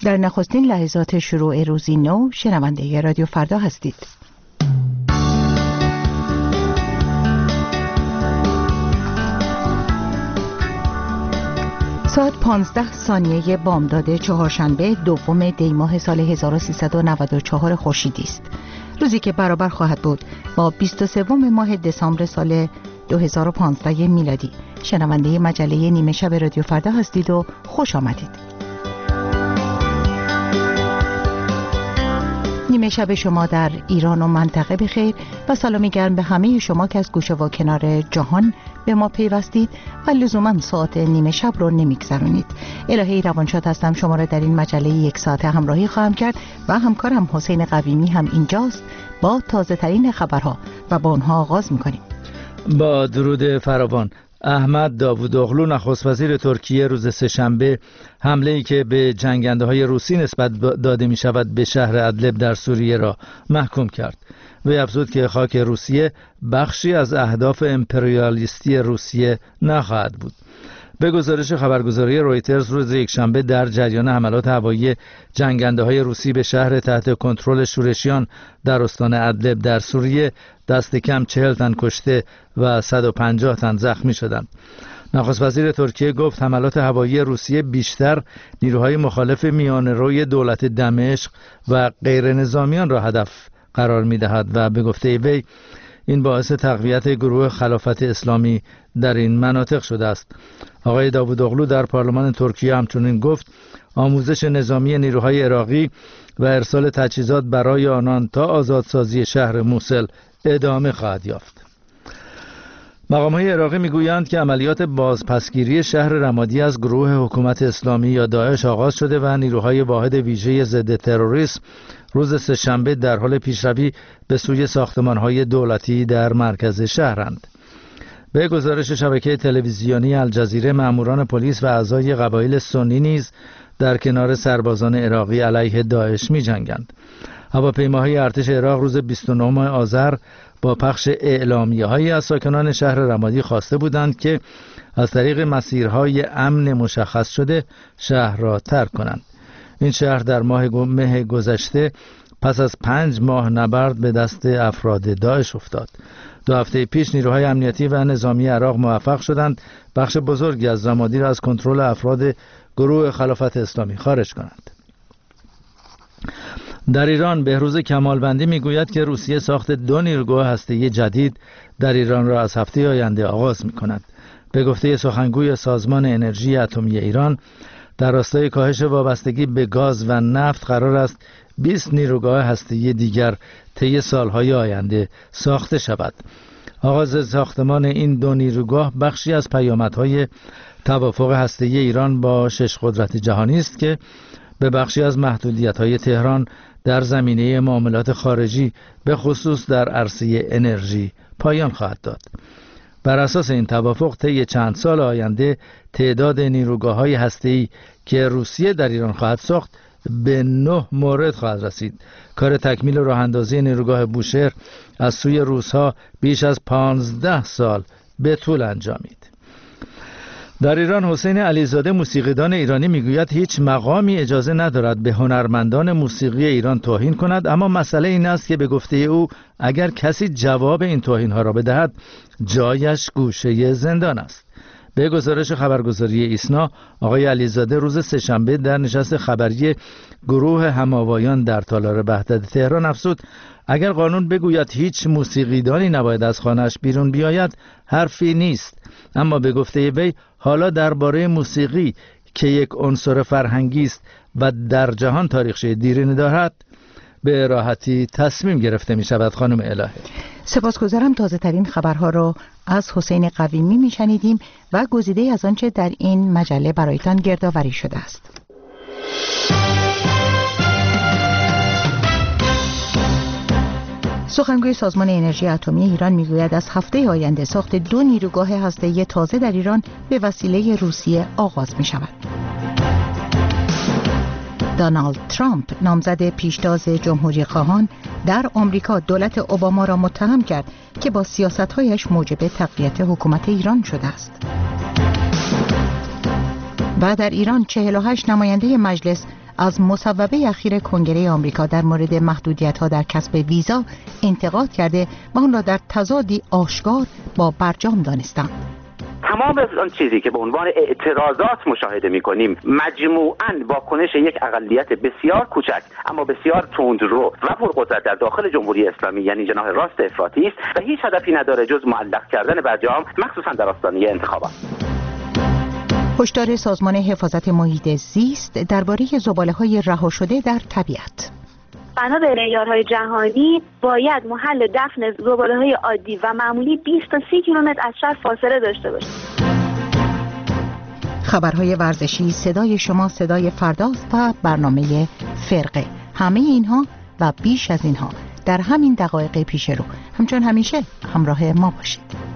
در نخستین لحظات شروع روزی نو شنونده رادیو فردا هستید. ساعت 15 ثانیه بامداد چهارشنبه دوم دی ماه سال 1394 خورشیدی است. روزی که برابر خواهد بود با 23 ماه دسامبر سال 2015 میلادی. شنونده مجله نیمه شب رادیو فردا هستید و خوش آمدید. نیمه شب شما در ایران و منطقه بخیر و سلامی گرم به همه شما که از گوشه و کنار جهان به ما پیوستید و لزوما ساعت نیمه شب رو نمیگذرونید. الهی روانشاد هستم، شما را در این مجله یک ساعته همراهی خواهم کرد و همکارم حسین قویمی هم اینجاست با تازه ترین خبرها و با اونها آغاز میکنیم. با درود فراوان. احمد داوودوغلو نخست وزیر ترکیه روز سه‌شنبه حمله‌ای که به جنگنده‌های روسی نسبت داده می‌شود به شهر ادلب در سوریه را محکوم کرد. وی افزود که خاک روسیه بخشی از اهداف امپریالیستی روسیه نخواهد بود. به گزارش خبرگزاری رویترز روز یکشنبه در جریان حملات هوایی جنگنده‌های روسی به شهر تحت کنترل شورشیان در استان ادلب در سوریه دست کم 40 تن کشته و 150 تن زخمی شدند. نخست وزیر ترکیه گفت حملات هوایی روسیه بیشتر نیروهای مخالف میانه‌روی دولت دمشق و غیر نظامیان را هدف قرار می‌دهد و به گفته وی این باعث تقویت گروه خلافت اسلامی در این مناطق شده است. آقای داوودوغلو در پارلمان ترکیه همچنین گفت آموزش نظامی نیروهای عراقی و ارسال تجهیزات برای آنان تا آزادسازی شهر موصل ادامه خواهد یافت. مقام‌های عراقی میگویند که عملیات بازپسگیری شهر رمادی از گروه حکومت اسلامی یا داعش آغاز شده و نیروهای واحد ویژه ضد تروریسم روز سه‌شنبه در حال پیشروی به سوی ساختمان‌های دولتی در مرکز شهرند. به گزارش شبکه تلویزیونی الجزیره مأموران پلیس و اعضای قبایل سنی نیز در کنار سربازان عراقی علیه داعش می‌جنگند. هواپیماهای ارتش عراق روز 29 آذر با پخش اعلامیه‌هایی از ساکنان شهر رمادی خواسته بودند که از طریق مسیرهای امن مشخص شده شهر را ترک کنند. این شهر در ماه مه گذشته پس از 5 ماه نبرد به دست افراد داعش افتاد. 2 هفته پیش نیروهای امنیتی و نظامی عراق موفق شدند بخش بزرگی از رمادی را از کنترل افراد گروه خلافت اسلامی خارج کنند. در ایران بهروز کمالوندی میگوید که روسیه ساخت 2 نیروگاه هسته‌ای جدید در ایران را از هفته آینده آغاز می‌کند. به گفته سخنگوی سازمان انرژی اتمی ایران در راستای کاهش وابستگی به گاز و نفت قرار است 20 نیروگاه هسته‌ای دیگر طی سالهای آینده ساخته شود. آغاز ساختمان این 2 نیروگاه بخشی از پیامدهای توافق هسته‌ای ایران با 6 قدرت جهانی است که به بخشی از محدودیت‌های تهران در زمینه معاملات خارجی به خصوص در عرصه انرژی پایان خواهد داد. بر اساس این توافق طی چند سال آینده تعداد نیروگاه‌های هسته‌ای که روسیه در ایران خواهد ساخت به 9 مورد خواهد رسید. کار تکمیل راه‌اندازی نیروگاه بوشهر از سوی روس‌ها بیش از 15 سال به طول انجامید. در ایران حسین علیزاده موسیقیدان ایرانی میگوید هیچ مقامی اجازه ندارد به هنرمندان موسیقی ایران توهین کند، اما مسئله این است که به گفته او اگر کسی جواب این توهین‌ها را بدهد جایش گوشه زندان است. به گزارش خبرگزاری ایسنا آقای علیزاده روز سه‌شنبه در نشست خبری گروه هماوایان در تالار وحدت تهران افزود اگر قانون بگوید هیچ موسیقیدانی نباید از خانه‌اش بیرون بیاید حرفی نیست، اما به گفته وی حالا درباره موسیقی که یک عنصر فرهنگی است و در جهان تاریخچه دیرینه دارد به راحتی تصمیم گرفته می شود. خانم الهه سپاسگزارم. تازه ترین خبرها را از حسین قویمی می شنیدیم و گزیده از آنچه در این مجله برایتان گردآوری شده است. سخنگوی سازمان انرژی اتمی ایران میگوید از هفته آینده ساخت 2 نیروگاه هسته‌ای تازه در ایران به وسیله روسیه آغاز می شود. دونالد ترامپ نامزد پیشتاز جمهوری خواهان در آمریکا دولت اوباما را متهم کرد که با سیاست‌هایش موجب تقویت حکومت ایران شده است. و در ایران 48 نماینده مجلس از مصوبه اخیر کنگره آمریکا در مورد محدودیت‌ها در کسب ویزا انتقاد کرده و آن را در تضادی آشکار با برجام دانستند. تمام آن چیزی که به عنوان اعتراضات مشاهده می‌کنیم مجموعاً واکنش یک اقلیت بسیار کوچک اما بسیار تندرو و پرقدرت در داخل جمهوری اسلامی یعنی جناح راست افراطی است و هیچ هدفی نداره جز معلق کردن برجام مخصوصاً در آستانه انتخابات. هشدار سازمان حفاظت محیط زیست درباره زباله‌های رها شده در طبیعت. بنا به معیارهای جهانی باید محل دفن زباله‌های عادی و معمولی 20 تا 30 کیلومتر از شهر فاصله داشته باشه. خبرهای ورزشی، صدای شما صدای فرداست و برنامه فرقه. همه اینها و بیش از اینها در همین دقایق پیش رو. همچون همیشه همراه ما باشید.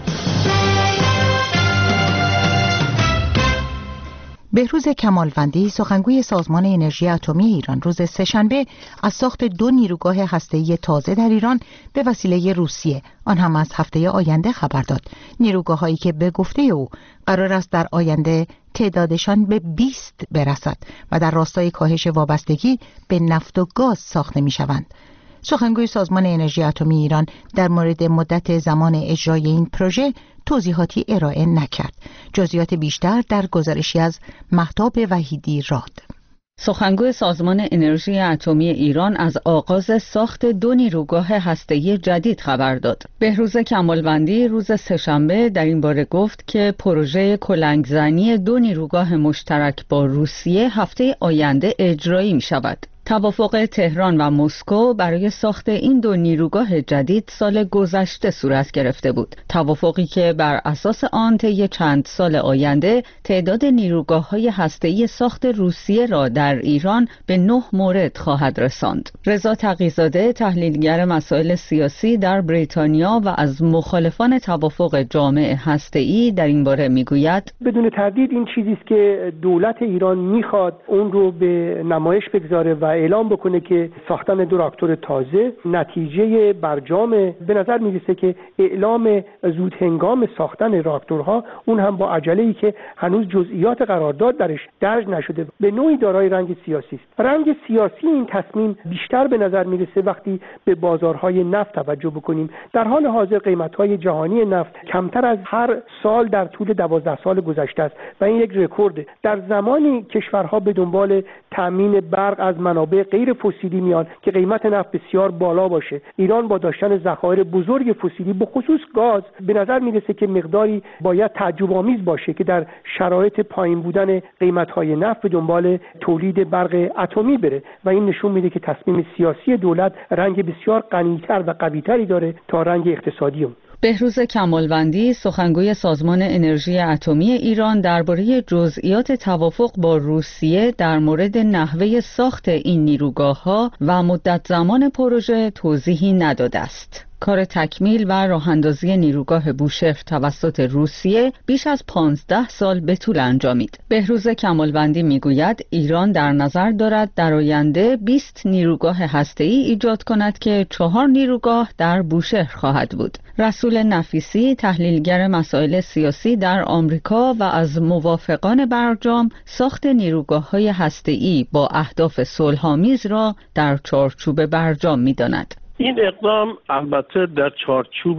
بهروز کمالوندی سخنگوی سازمان انرژی اتمی ایران روز سه‌شنبه از ساخت 2 نیروگاه هسته‌ای تازه در ایران به وسیله روسیه، آن هم از هفته آینده خبر داد. نیروگاه‌هایی که به گفته او قرار است در آینده تعدادشان به 20 برسد و در راستای کاهش وابستگی به نفت و گاز ساخته می‌شوند. سخنگوی سازمان انرژی اتمی ایران در مورد مدت زمان اجرای این پروژه توضیحاتی ارائه نکرد. جزئیات بیشتر در گزارشی از مهتاب وحیدی راد. سخنگوی سازمان انرژی اتمی ایران از آغاز ساخت 2 نیروگاه هسته‌ای جدید خبر داد. بهروز کمالوندی روز سه‌شنبه در این باره گفت که پروژه کلنگزنی 2 نیروگاه مشترک با روسیه هفته آینده اجرایی می شود. توافق تهران و مسکو برای ساخت این 2 نیروگاه جدید سال گذشته صورت گرفته بود. توافقی که بر اساس آن طی چند سال آینده تعداد نیروگاه‌های هسته‌ای ساخت روسیه را در ایران به 9 مورد خواهد رساند. رضا تقی‌زاده تحلیلگر مسائل سیاسی در بریتانیا و از مخالفان توافق جامع هسته‌ای در این باره میگوید بدون تردید این چیزی است که دولت ایران میخواد اون رو به نمایش بگذاره و اعلام بکنه که ساختن 2 راکتور تازه نتیجه برجام. به نظر میرسه که اعلام زود هنگام ساختن راکتورها اون هم با عجله‌ای که هنوز جزئیات قرارداد درش درج نشده به نوعی دارای رنگ سیاسی است. رنگ سیاسی این تصمیم بیشتر به نظر میرسه وقتی به بازارهای نفت توجه بکنیم. در حال حاضر قیمت‌های جهانی نفت کمتر از هر سال در طول 12 سال گذشته است و این یک رکورد. در زمانی کشورها به دنبال تامین برق از منابع غیر فسیلی میان که قیمت نفت بسیار بالا باشه، ایران با داشتن ذخایر بزرگ فسیلی به خصوص گاز به نظر میرسه که مقداری باید تعجب آمیز باشه که در شرایط پایین بودن قیمت‌های نفت به دنبال تولید برق اتمی بره و این نشون میده که تصمیم سیاسی دولت رنگ بسیار غنی‌تر و قوی‌تری داره تا رنگ اقتصادی. بهروز کمالوندی سخنگوی سازمان انرژی اتمی ایران درباره جزئیات توافق با روسیه در مورد نحوه ساخت این نیروگاه‌ها و مدت زمان پروژه توضیحی نداده است. کار تکمیل و راه‌اندازی نیروگاه بوشهر توسط روسیه بیش از 15 سال به طول انجامید. بهروز کمالوندی میگوید ایران در نظر دارد در آینده 20 نیروگاه هسته‌ای ایجاد کند که 4 نیروگاه در بوشهر خواهد بود. رسول نفیسی تحلیلگر مسائل سیاسی در آمریکا و از موافقان برجام ساخت نیروگاه‌های هسته‌ای با اهداف صلح‌آمیز را در چارچوب برجام می‌داند. این اقدام البته در چارچوب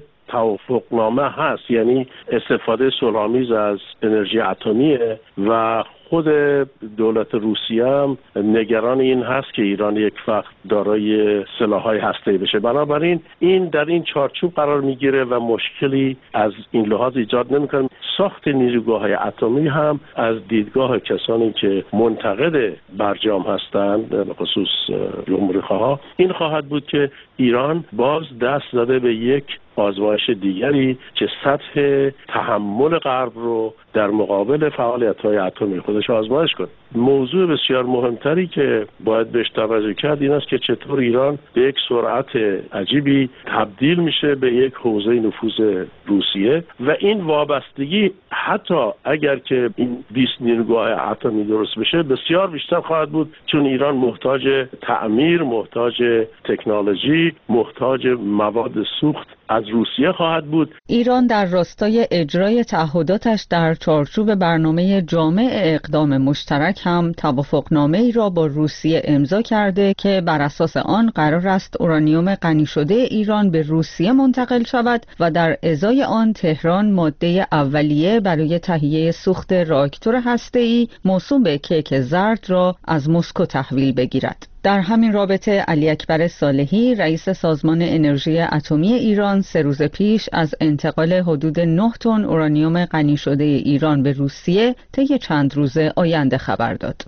توافقنامه هست، یعنی استفاده صلح‌آمیز از انرژی اتمیه و خود دولت روسیه هم نگران این هست که ایران یک وقت دارای سلاح‌های هسته‌ای بشه. بنابراین این در این چارچوب قرار میگیره و مشکلی از این لحاظ ایجاد نمی‌کنه. ساخت نیروگاه‌های اتمی هم از دیدگاه کسانی که منتقد برجام هستند، به خصوص جمهوری‌خواها، این خواهد بود که ایران باز دست زده به یک آزمایش دیگری که سطح تحمل غرب رو در مقابل فعالیت‌های اتمی خودش آزمایش کنه. موضوع بسیار مهمتری که باید بهش توجه کرد این است که چطور ایران به یک سرعت عجیبی تبدیل میشه به یک حوزه نفوذ روسیه و این وابستگی حتی اگر که این 20 نیروگاه اتمی درست بشه بسیار بیشتر خواهد بود، چون ایران محتاج تعمیر، محتاج تکنولوژی، محتاج مواد سوخت از روسیه خواهد بود. ایران در راستای اجرای تعهداتش در چارچوب برنامه جامع اقدام مشترک هم توافقنامه‌ای را با روسیه امضا کرده که بر اساس آن قرار است اورانیوم غنی شده ایران به روسیه منتقل شود و در ازای آن تهران ماده اولیه برای تهیه سوخت راکتور هسته‌ای موسوم به کیک زرد را از مسکو تحویل بگیرد. در همین رابطه علی اکبر صالحی رئیس سازمان انرژی اتمی ایران 3 روز پیش از انتقال حدود 9 تن اورانیوم غنی شده ایران به روسیه طی چند روز آینده خبر داد.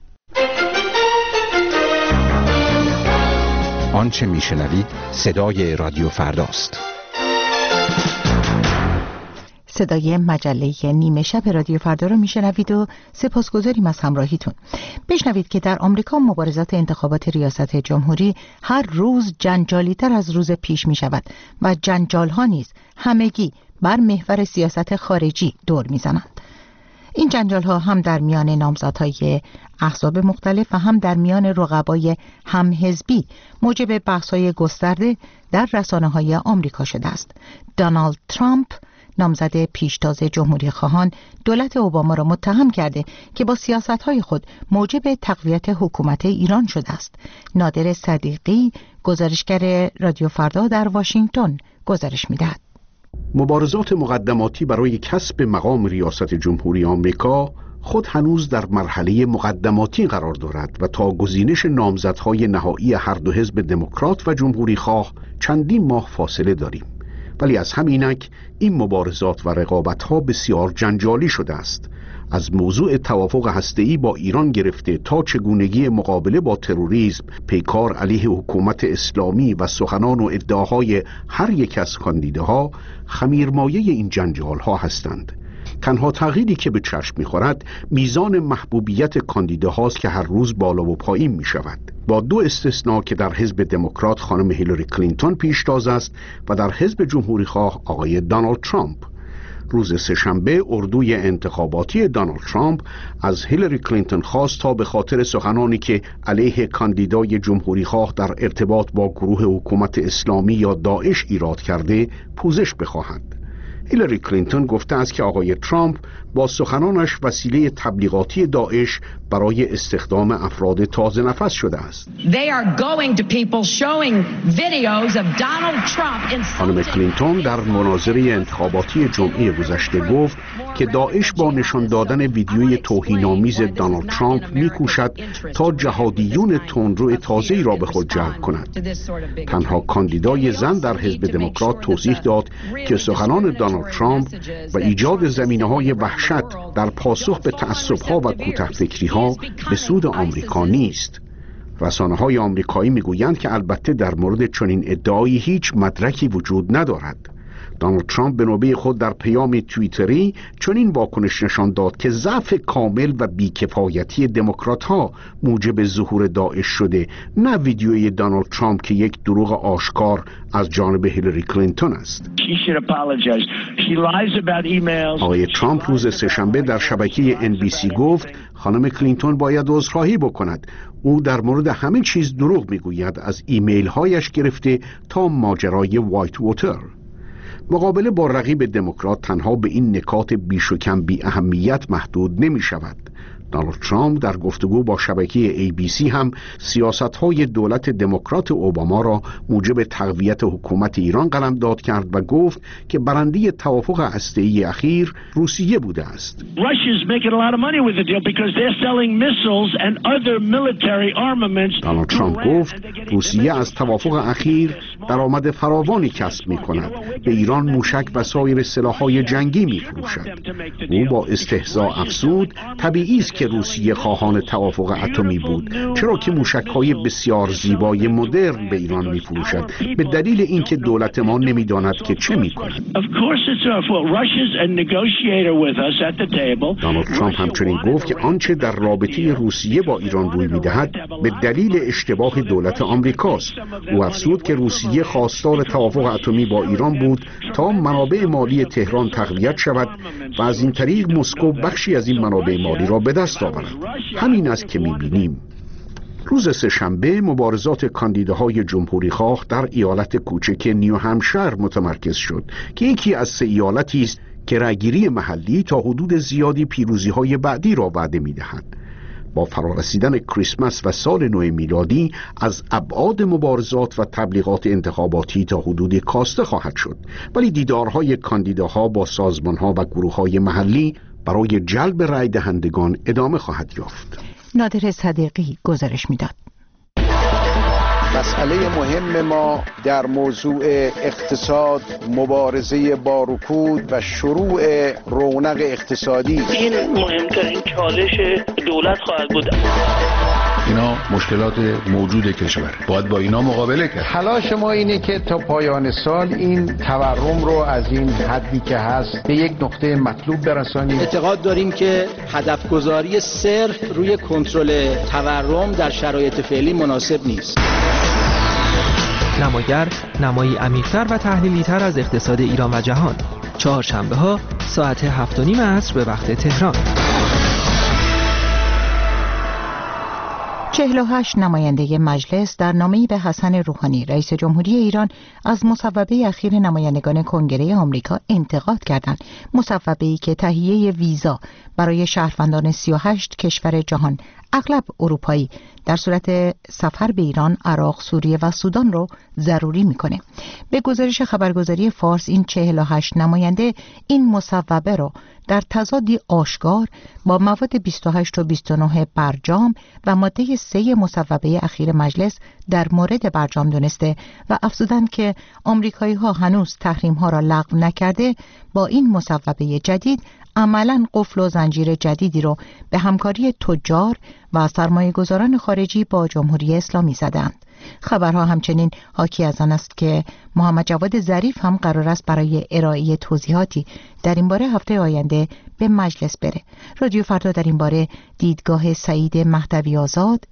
آنچه میشنوید صدای رادیو فرداست. صدای مجله نیمه شب رادیو فردا رو میشنوید و سپاسگزاریم از همراهیتون. بشنوید که در آمریکا مبارزات انتخابات ریاست جمهوری هر روز جنجالی‌تر از روز پیش می شود و جنجال‌ها نیز همگی بر محور سیاست خارجی دور می‌زنند. این جنجال‌ها هم در میان نامزدهای احزاب مختلف و هم در میان رقبای همحزبی موجب بحث‌های گسترده در رسانه‌های آمریکا شده است. دونالد ترامپ نامزد پیشتاز جمهوری خواهان دولت اوباما را متهم کرده که با سیاست‌های خود موجب تقویت حکومت ایران شده است. نادر صدیقی گزارشگر رادیو فردا در واشنگتن گزارش می‌دهد. مبارزات مقدماتی برای کسب مقام ریاست جمهوری آمریکا خود هنوز در مرحله مقدماتی قرار دارد و تا گزینش نامزدهای نهایی هر دو حزب دموکرات و جمهوری خواه چندین ماه فاصله داریم. ولی از همینک این مبارزات و رقابت‌ها بسیار جنجالی شده است. از موضوع توافق هسته‌ای با ایران گرفته تا چگونگی مقابله با تروریسم، پیکار علیه حکومت اسلامی و سخنان و ادعاهای هر یک از کاندیداها خمیرمایه این جنجال‌ها هستند. تنها تغییری که به چشم می‌خورد میزان محبوبیت کاندیداهاست که هر روز بالا و پایین می‌شود، با 2 استثناء که در حزب دموکرات خانم هیلاری کلینتون پیشتاز است و در حزب جمهوری خواه آقای دونالد ترامپ. روز سه‌شنبه اردوی انتخاباتی دونالد ترامپ از هیلاری کلینتون خواست تا به خاطر سخنانی که علیه کاندیدای جمهوری خواه در ارتباط با گروه حکومت اسلامی یا داعش ایراد کرده پوزش بخواهد. هیلاری کلینتون گفته است که آقای ترامپ با سخنانش وسیله تبلیغاتی داعش برای استخدام افراد تازه نفس شده است. خانم کلینتون در مناظره انتخاباتی جمعه گذشته گفت که داعش با نشان دادن ویدیوی توهین‌آمیز دونالد ترامپ می‌کوشد تا جهادیون تندرو تازه‌ای را به خود جلب کند. تنها کاندیدای زن در حزب دموکرات توضیح داد که سخنان دونالد ترامپ و ایجاد زمینه‌های وحشت در پاسخ به تعصب‌ها و کوتاه‌فکری‌ها به سود آمریکا نیست. رسانه‌های آمریکایی می‌گویند که البته در مورد چنین ادعایی هیچ مدرکی وجود ندارد. دونالد ترامپ به نوبه خود در پیام توییتری چنین واکنش نشان داد که ضعف کامل و بیکفایتی دموکرات‌ها موجب ظهور داعش شده، نه ویدیوی دونالد ترامپ که یک دروغ آشکار از جانب هیلاری کلینتون است. آقای ترامپ روز سه‌شنبه در شبکه NBC گفت خانم کلینتون باید عذرخواهی بکند. او در مورد همه چیز دروغ میگوید، از ایمیل هایش گرفته تا ماجرای وایت ووتر. مقابله با رقیب دموکرات تنها به این نکات بیش و کم بی اهمیت محدود نمی شود. دونالد ترامپ در گفتگو با شبکه ABC هم سیاست‌های دولت دموکرات اوباما را موجب تقویت حکومت ایران قلمداد کرد و گفت که برنده توافق هسته‌ای اخیر روسیه بوده است. دونالد ترامپ گفت روسیه از توافق اخیر درآمد فراوانی کسب می‌کند، به ایران موشک و سایر سلاح‌های جنگی می‌فروشد. او با استهزا افزود طبیعی است که روسیه خواهان توافق اتمی بود، چرا که موشک‌های بسیار زیبای مدرن به ایران می‌فروشد، به دلیل اینکه دولت ما نمی‌داند که چه می‌کند. دونالد ترامپ همچنین گفت که آنچه در رابطه روسیه با ایران روی می‌دهد به دلیل اشتباه دولت آمریکاست. او افزود که روسیه خواستار توافق اتمی با ایران بود تا منابع مالی تهران تقویت شود و از این طریق مسکو بخشی از این منابع مالی را به دست آورد. همین است که می‌بینیم. روز سه‌شنبه مبارزات کاندیداهای جمهوری‌خواه در ایالت کوچک نیو همشایر متمرکز شد که یکی از 3 ایالتی است که رأیگیری محلی تا حدود زیادی پیروزی‌های بعدی را وعده می‌دهد. با فرارسیدن کریسمس و سال نو میلادی از ابعاد مبارزات و تبلیغات انتخاباتی تا حدودی کاسته خواهد شد، ولی دیدارهای کاندیداها با سازمان‌ها و گروه‌های محلی برای جلب رأی دهندگان ادامه خواهد یافت. نادر صدیقی گزارش میداد. مسئله مهم ما در موضوع اقتصاد، مبارزه با رکود و شروع رونق اقتصادی، این مهمترین چالش دولت خواهد بود. اینا مشکلات موجود کشور، باید با اینا مقابله کرد. تلاش ما اینه که تا پایان سال این تورم رو از این حدی که هست به یک نقطه مطلوب برسانیم. اعتقاد داریم که هدف گذاری صرف روی کنترل تورم در شرایط فعلی مناسب نیست. نماگر نمایی عمیق‌تر و تحلیلی‌تر از اقتصاد ایران و جهان، چهارشنبه‌ها ساعت 7:30 عصر به وقت تهران. 48 نماینده مجلس در نامه‌ای به حسن روحانی رئیس جمهوری ایران از مصوبه اخیر نمایندگان کنگره آمریکا انتقاد کردند. مصوبه‌ای که تهیه ویزا برای شهروندان 38 کشور جهان اغلب اروپایی در صورت سفر به ایران، عراق، سوریه و سودان رو ضروری میکنه. به گزارش خبرگزاری فارس این 48 نماینده این مصوبه رو در تضادی آشکار با مواد 28 و 29 برجام و ماده 3 مصوبه اخیر مجلس در مورد برجام دونسته و افزودند که آمریکایی‌ها هنوز تحریم‌ها را لغو نکرده، با این مصوبه جدید عملاً قفل و زنجیر جدیدی رو به همکاری تجار و سرمایه‌گذاران خارجی با جمهوری اسلامی زدند. خبرها همچنین حاکی از آن است که محمد جواد ظریف هم قرار است برای ارائه توضیحاتی در این باره هفته آینده به مجلس بره. رادیو فردا در این باره دیدگاه سعید مهدوی آزاد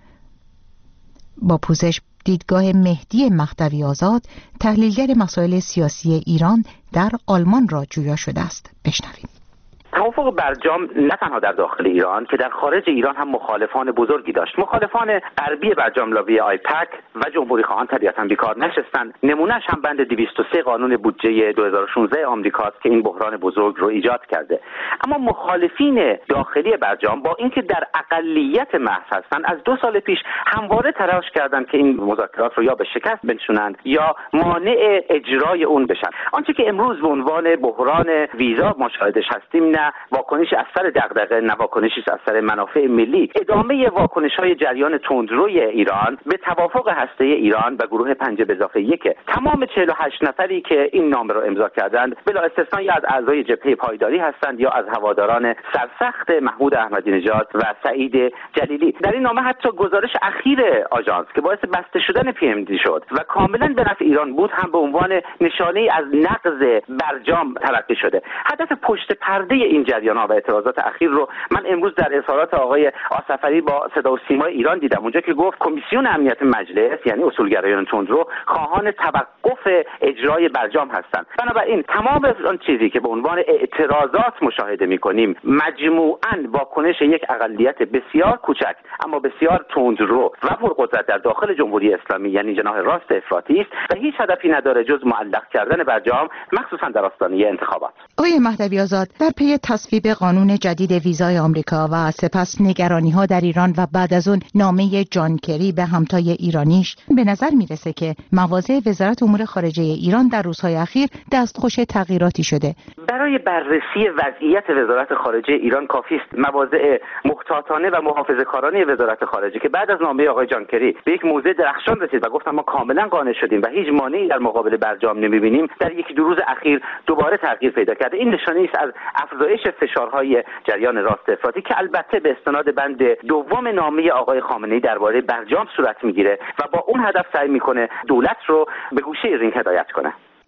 با پوزش دیدگاه مهدی مهدوی آزاد، تحلیلگر مسائل سیاسی ایران در آلمان را جویا شده است. بشنویم. توافق برجام نه تنها در داخل ایران که در خارج ایران هم مخالفان بزرگی داشت. مخالفان غربی برجام لابی آیپک و جمهوری خواهان طبیعتاً بیکار نشستند. نمونهش هم بند 203 قانون بودجه 2016 آمریکاست که این بحران بزرگ رو ایجاد کرده. اما مخالفین داخلی برجام با اینکه در اقلیت محض هستند، از 2 سال پیش همواره تلاش کردند که این مذاکرات رو یا به شکست بنشونند یا مانع اجرای اون بشن. آنچه که امروز به عنوان بحران ویزا مشاهدش هستیم نه واکنشی از سر دغدغه، نه واکنشی از سر منافع ملی، ادامه واکنش‌های جریان تندروی ایران به توافق هسته ایران و گروه 5+1. تمام 48 نفری که این نامه را امضا کردند بلا استثنا یا از اعضای جبهه پایداری هستند یا از هواداران سرسخت محمود احمدی نژاد و سعید جلیلی. در این نامه حتی گزارش اخیر آژانس که باعث بسته شدن PMD شد و کاملا به نفع ایران بود هم به عنوان نشانه از نقض برجام تلقی شده. هدف پشت پرده این جریان‌ها و اعتراضات اخیر رو من امروز در اظهارات آقای آصفری با صدا و سیمای ایران دیدم، اونجا که گفت کمیسیون امنیت مجلس یعنی اصولگرایان تندرو خواهان توقف اجرای برجام هستند. بنابراین تمام آن چیزی که به عنوان اعتراضات مشاهده می‌کنیم مجموعاً واکنش یک اقلیت بسیار کوچک اما بسیار تندرو و پرقدرت در داخل جمهوری اسلامی یعنی جناح راست افراطی است و هیچ هدفی نداره جز معلق کردن برجام، مخصوصا در آستانه انتخابات. آقای مهدوی آزاد، در پی تصویب قانون جدید ویزای آمریکا و سپس نگرانی‌ها در ایران و بعد از اون نامه جان کری به همتای ایرانیش، به نظر میرسه که مواضع وزارت امور خارجه ایران در روزهای اخیر دستخوش تغییراتی شده. برای بررسی وضعیت وزارت خارجه ایران کافی است مواضع محتاطانه و محافظه‌کارانه وزارت خارجه که بعد از نامه آقای جان کری به یک موضع درخشان رسید و گفتم ما کاملا قانع شدیم و هیچ مانعی در مقابل برجام نمی‌بینیم، در 1-2 روز اخیر دوباره تغییر پیدا کرده. این نشانه است از افزایش فشارهای جریان راست افراطی که البته به استناد بند 2 نامه آقای خامنه‌ای درباره برجام صورت میگیره و با اون هدف سعی میکنه دولت رو به گوشه رینگ هدایت کنه.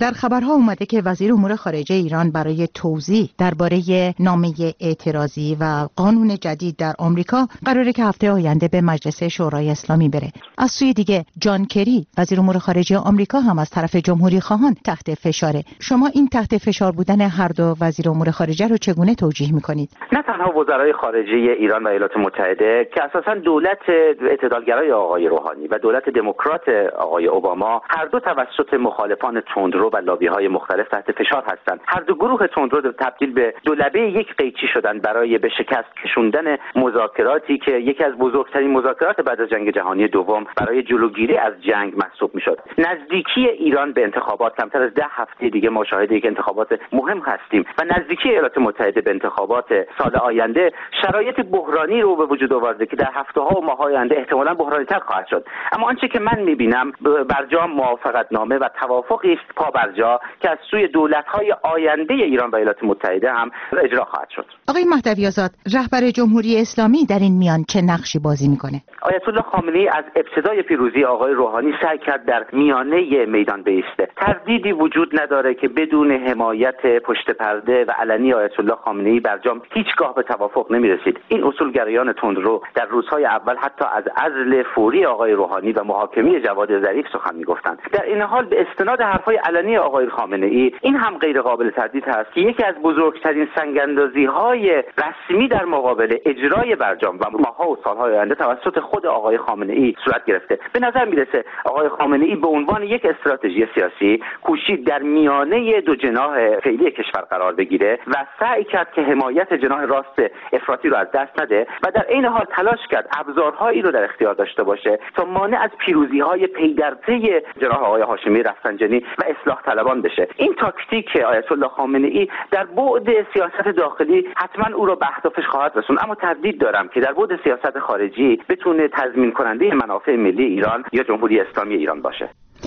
در خبرها اومده که وزیر امور خارجه ایران برای توضیح درباره نامه اعتراضی و قانون جدید در آمریکا قراره که هفته آینده به مجلس شورای اسلامی بره. از سوی دیگه جان کری وزیر امور خارجه آمریکا هم از طرف جمهوری خواهان تحت فشاره. شما این تحت فشار بودن هر دو وزیر امور خارجه رو چگونه توجیه میکنید؟ نه تنها وزرای خارجه ایران و ایالات متحده که اساساً دولت اعتدالگرای آقای روحانی و دولت دموکرات آقای اوباما هر دو توسط مخالفان تندرو و لابی‌های مختلف تحت فشار هستند. هر دو گروه تندرو تبدیل به دو لبه یک قیچی شدن برای به شکست کشوندن مذاکراتی که یکی از بزرگترین مذاکرات بعد از جنگ جهانی دوم برای جلوگیری از جنگ محسوب میشد. نزدیکی ایران به انتخابات، کمتر از 10 هفته دیگه ما شاهد یک انتخابات مهم هستیم و نزدیکی ایالات متحده به انتخابات سال آینده شرایط بحرانی رو به وجود آورده که در هفته‌ها و ماه‌های آینده احتمالاً بحرانی‌تر خواهد شد. اما آنچه که من می‌بینم برجام موافقتنامه و توافقی است پابرجا که از سوی دولت‌های آینده ایران و ایالات متحده هم اجرا خواهد شد. آقای مهدوی آزاد، رهبر جمهوری اسلامی در این میان چه نقشی بازی می‌کنه؟ آیت الله خامنه‌ای از ابتدای پیروزی آقای روحانی سعی کرد در میانه میدان بایسته. تردیدی وجود نداره که بدون حمایت پشت پرده و علنی آیت الله خامنه‌ای برجام هیچگاه به توافق نمی‌رسید. این اصولگرایان تندرو در روزهای اول حتی از عزل فوری آقای روحانی و محاکمه جواد ظریف سخن می‌گفتند. در این حال به استناد حرف‌های علنی آقای خامنه‌ای این هم غیر قابل تردید است که یکی از بزرگترین سنگ‌اندازی‌های رسمی در مقابل اجرای برجام و ماه‌ها و سال‌های آینده توسط خود آقای خامنه‌ای صورت گرفته. به نظر می‌رسه آقای خامنه‌ای به عنوان یک استراتژی سیاسی کوشید در میانه دو جناح فعلی کشور قرار بگیره و سعی کرد که حمایت جناح راست افراطی رو از دست نده و در عین حال تلاش کرد ابزارهایی رو در اختیار داشته باشه تا مانع از پیروزی‌های پی در پی جناح آقای هاشمی رفسنجانی و اصلاح طلبان بشه. این تاکتیک آیت الله خامنه‌ای در بعد سیاست داخلی حتما او را به اهدافش خواهد رسوند، اما تردید دارم که در بعد سیاست خارجی بتونه تضمین کننده منافع ملی ایران یا جمهوری اسلامی ایران باشه.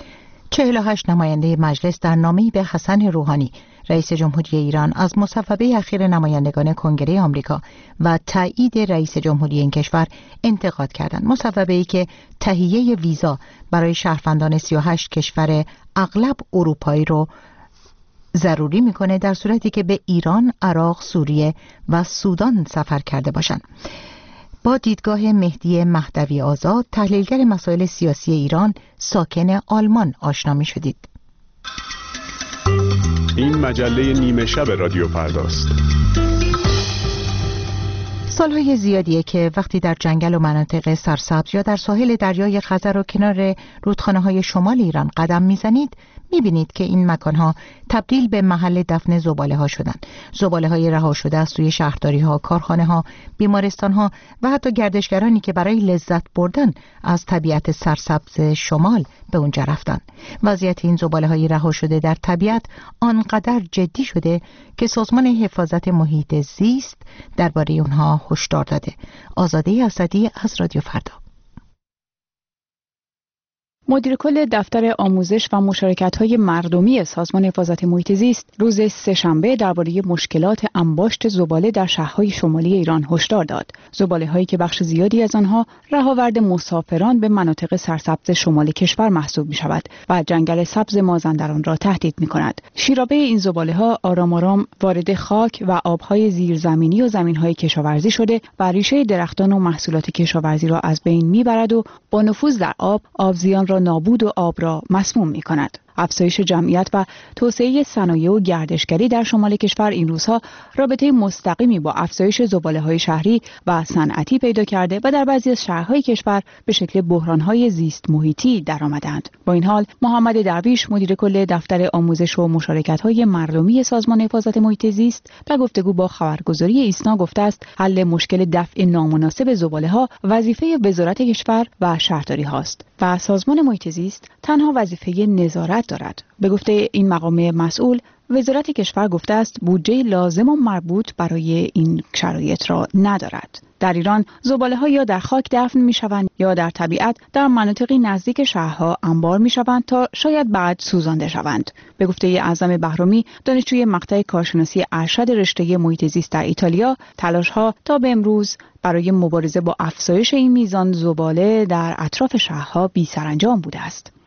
48 نماینده مجلس در نامه‌ای به حسن روحانی رئیس جمهوری ایران از مصوبه اخیر نمایندگان کنگره آمریکا و تایید رئیس جمهوری این کشور انتقاد کردند. مصوبه‌ای که تهیه ویزا برای شهروندان 38 کشور اغلب اروپایی رو ضروری میکنه در صورتی که به ایران، عراق، سوریه و سودان سفر کرده باشند. با دیدگاه مهدی مهدوی آزاد، تحلیلگر مسائل سیاسی ایران، ساکن آلمان آشنا می شدید. این مجله نیمه شب رادیو فرداست. سالهای زیادیه که وقتی در جنگل و مناطق سرسبز یا در ساحل دریای خزر و کنار رودخانه‌های شمال ایران قدم میزنید، میبینید که این مکانها تبدیل به محل دفن زباله‌ها شدن. زباله‌های رها شده از توی شهرداری‌ها، کارخانه‌ها، بیمارستان‌ها و حتی گردشگرانی که برای لذت بردن از طبیعت سرسبز شمال به اونجا رفتن. وضعیت این زباله‌های رها شده در طبیعت آنقدر جدی شده که سازمان حفاظت محیط زیست درباره اونها هشدار داده. آزاده اسدی از رادیو فردا. مدیر کل دفتر آموزش و مشارکت‌های مردمی سازمان حفاظت محیط زیست روز سه‌شنبه درباره مشکلات انباشت زباله در شهرهای شمالی ایران هشدار داد. زباله‌هایی که بخش زیادی از آنها رهاورد مسافران به مناطق سرسبز شمال کشور محسوب می‌شود و جنگل سبز مازندران را تهدید می‌کند. شیرابه این زباله‌ها آرام آرام وارد خاک و آب‌های زیرزمینی و زمین‌های کشاورزی شده و ریشه درختان و محصولات کشاورزی را از بین می‌برد و با نفوذ در آبزیان را نابود و آب را مسموم می کند. افزایش جمعیت و توسعه صنایع و گردشگری در شمال کشور این روزها رابطه مستقیمی با افزایش زباله‌های شهری و صنعتی پیدا کرده و در بعضی از شهرهای کشور به شکل بحران‌های زیست محیطی درآمدند. با این حال محمد درویش مدیر کل دفتر آموزش و مشارکت‌های مردمی سازمان حفاظت محیط زیست در گفتگو با خبرگزاری ایسنا گفته است حل مشکل دفع نامناسب زباله‌ها وظیفه وزارت کشور و شهرداری هاست و سازمان محیط زیست تنها وظیفه نظارت دارد. به گفته این مقام مسئول، وزارت کشور گفته است بودجه لازم و مربوط برای این شرایط را ندارد. در ایران زباله‌ها یا در خاک دفن می‌شوند یا در طبیعت در مناطقی نزدیک شهرها انبار می‌شوند تا شاید بعد سوزانده شوند. به گفته اعظم بهرامی، دانشجوی مقطع کارشناسی ارشد رشته محیط زیست در ایتالیا، تلاش‌ها تا به امروز برای مبارزه با افزایش این میزان زباله در اطراف شهرها بی‌سرانجام بوده است.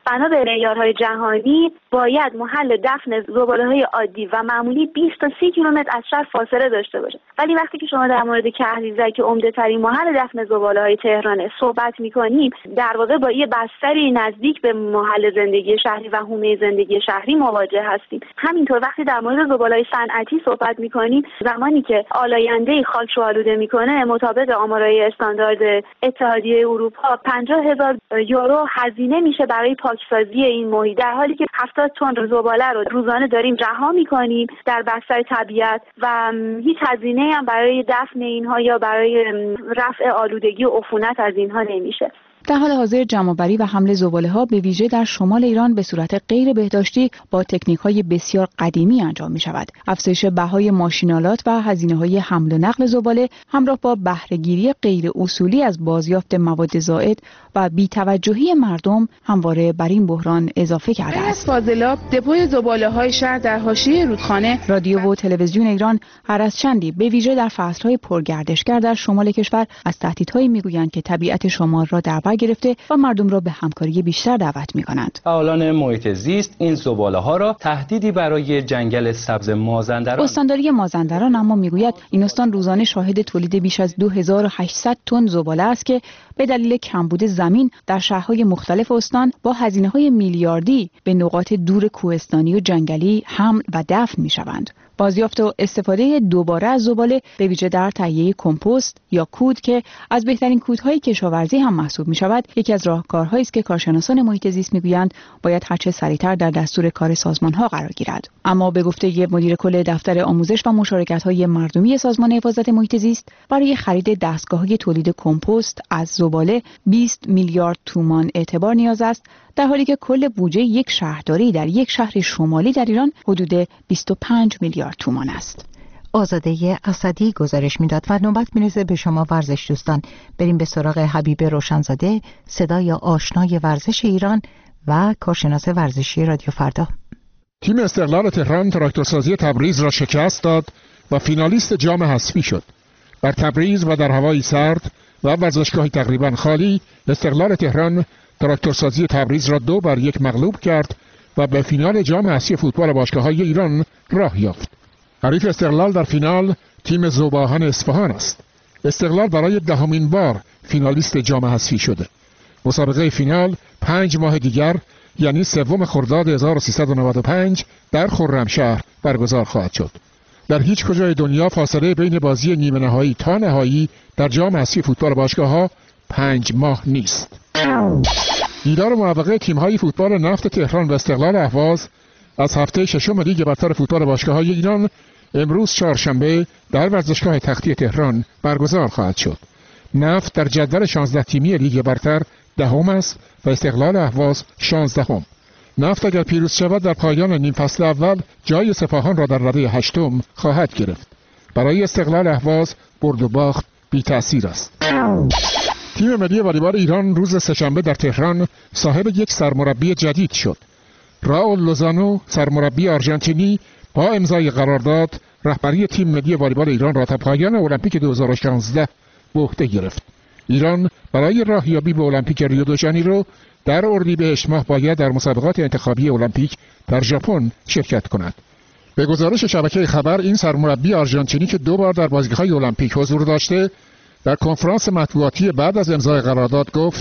بنا به معیارهای جهانی باید محل دفن زباله‌های عادی و معمولی 20 تا 30 کیلومتر از شهر فاصله داشته باشه. ولی وقتی که شما در مورد کهریزک که عمده‌ترین محل دفن زباله‌های تهران صحبت می‌کنیم، در واقع با یه بستری نزدیک به محل زندگی شهری و حومه زندگی شهری مواجه هستیم. همینطور وقتی در مورد زباله‌های صنعتی صحبت می‌کنیم، زمانی که آلاینده خاک رو آلوده می‌کنه، مطابق آمارهای استاندارد اتحادیه اروپا 50,000 یورو هزینه میشه برای پاکسازی این محیط، در حالی که 70 تن زباله رو روزانه داریم رها می‌کنیم در بستر طبیعت و هیچ هزینه‌ای هم برای دفن اینها یا برای رفع آلودگی و عفونت از اینها نمیشه. در حال حاضر جمع‌آوری و حمل زباله‌ها به ویژه در شمال ایران به صورت غیر بهداشتی با تکنیک‌های بسیار قدیمی انجام می‌شود. افزایش بهای ماشین‌آلات و هزینه‌های حمل و نقل زباله همراه با بهره‌گیری غیر اصولی از بازیافت مواد زائد و بی‌توجهی مردم همواره بر این بحران اضافه کرده است. فاضلاب دپوی زباله‌های شهر در حاشیه رودخانه. رادیو و تلویزیون ایران هر از چندی به ویژه در فصل‌های پرگردشگر در شمال کشور از تهدیدهایی می‌گویند که طبیعت شمال را در بر گرفته و مردم را به همکاری بیشتر دعوت می‌کنند. فعالان محیط زیست این زباله‌ها را تهدیدی برای جنگل سبز مازندران. استانداری مازندران اما میگوید این استان روزانه شاهد تولید بیش از 2800 تن زباله است که به دلیل کمبود زمین در شهرهای مختلف استان با هزینه‌های میلیاردی به نقاط دور کوهستانی و جنگلی حمل و دفن می‌شوند. بازیافت و استفاده دوباره از زباله به ویژه در تهیه کمپوست یا کود که از بهترین کودهای کشاورزی هم محسوب می‌شود، یکی از راهکارهایی است که کارشناسان محیط زیست می‌گویند باید هرچه سریعتر در دستور کار سازمان‌ها قرار گیرد. اما به گفته مدیر کل دفتر آموزش و مشارکت‌های مردمی سازمان حفاظت محیط زیست، برای خرید دستگاه‌های تولید کمپوست از زباله 20 میلیارد تومان اعتبار نیاز است، در حالی که کل بودجه یک شهرداری در یک شهر شمالی در ایران حدود 25 میلیارد تومان است. آزاده اسدی گزارش میداد و نوبت میرسه به شما ورزش دوستان. بریم به سراغ حبیب روشنزاده، صدای آشنای ورزش ایران و کارشناس ورزشی رادیو فردا. تیم استقلال تهران تراکتورسازی تبریز را شکست داد و فینالیست جام حذفی شد. بر تبریز و در هوایی سرد و ورزشگاهی تقریبا خالی، استقلال تهران تراکتورسازی تبریز را 2-1 مغلوب کرد و به فینال جام حذفی فوتبال باشگاه‌های ایران راه یافت. حریف استقلال در فینال تیم ذوباهن اصفهان است. استقلال برای 10مین بار فینالیست جام حذفی شده. مسابقه فینال 5 ماه دیگر یعنی 3 خرداد 1395 در خرمشهر برگزار خواهد شد. در هیچ کجای دنیا فاصله بین بازی نیمه نهایی تا نهایی در جام حذفی فوتبال باشگاه‌ها 5 ماه نیست. دیدار موفقه تیم‌های فوتبال نفت تهران و استقلال اهواز از هفته ششم لیگ برتر فوتبال باشگاه‌های ایران امروز چهارشنبه در ورزشگاه تختی تهران برگزار خواهد شد. نفت در جدول 16 تیمی لیگ برتر 10 است و استقلال اهواز 16. نفت اگر پیروز شود در پایان نیم فصل اول جای سپاهان را در رده 8 خواهد گرفت. برای استقلال اهواز برد و باخت بی تأثیر است. تیم ملی والیبال ایران روز سه‌شنبه در تهران صاحب یک سرمربی جدید شد. راول لوزانو سرمربی آرژانتینی با امضای قرارداد رهبری تیم ملی والیبال ایران را تا پایان المپیک 2016 به عهده گرفت. ایران برای راهیابی به المپیک ریو دو ژانیرو در اردیبهشت ماه باید در مسابقات انتخابی المپیک در ژاپن شرکت کند. به گزارش شبکه خبر این سرمربی آرژانتینی که 2 بار در بازی‌های المپیک حضور داشته در کنفرانس مطبوعاتی بعد از امضای قرارداد گفت